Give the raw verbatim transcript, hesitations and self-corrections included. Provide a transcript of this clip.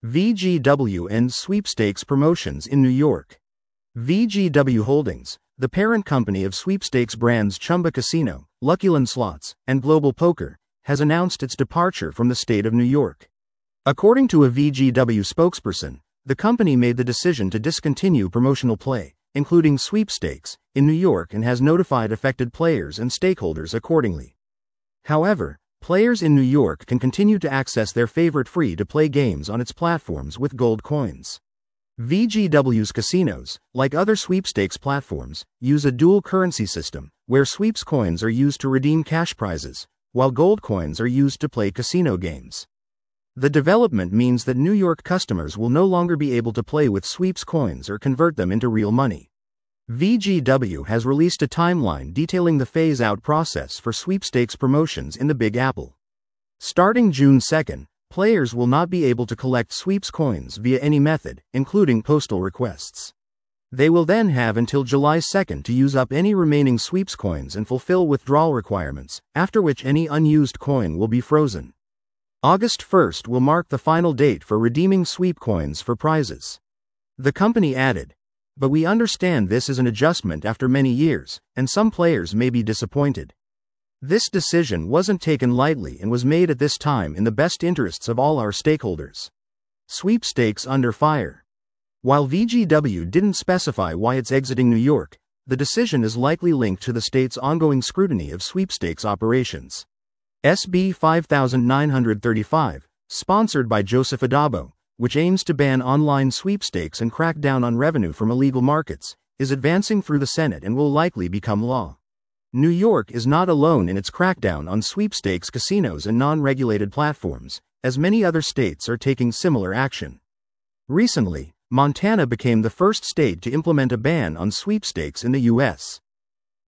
V G W ends sweepstakes promotions in New York. V G W Holdings, the parent company of sweepstakes brands Chumba Casino, Lucky Land Slots, and Global Poker, has announced its departure from the state of New York. According to a V G W spokesperson, the company made the decision to discontinue promotional play, including sweepstakes, in New York and has notified affected players and stakeholders accordingly. However, players in New York can continue to access their favorite free-to-play games on its platforms with gold coins. V G W's casinos, like other sweepstakes platforms, use a dual currency system, where sweeps coins are used to redeem cash prizes, while gold coins are used to play casino games. The development means that New York customers will no longer be able to play with sweeps coins or convert them into real money. V G W has released a timeline detailing the phase-out process for sweepstakes promotions in the Big Apple. Starting June second, players will not be able to collect sweeps coins via any method, including postal requests. They will then have until July second to use up any remaining sweeps coins and fulfill withdrawal requirements, after which any unused coin will be frozen. August first will mark the final date for redeeming sweep coins for prizes. The company added, "But we understand this is an adjustment after many years, and some players may be disappointed. This decision wasn't taken lightly and was made at this time in the best interests of all our stakeholders." Sweepstakes under fire. While V G W didn't specify why it's exiting New York, the decision is likely linked to the state's ongoing scrutiny of sweepstakes operations. S B five nine three five, sponsored by Joseph Addabbo, which aims to ban online sweepstakes and crack down on revenue from illegal markets, is advancing through the Senate and will likely become law. New York is not alone in its crackdown on sweepstakes casinos and non-regulated platforms, as many other states are taking similar action. Recently, Montana became the first state to implement a ban on sweepstakes in the U S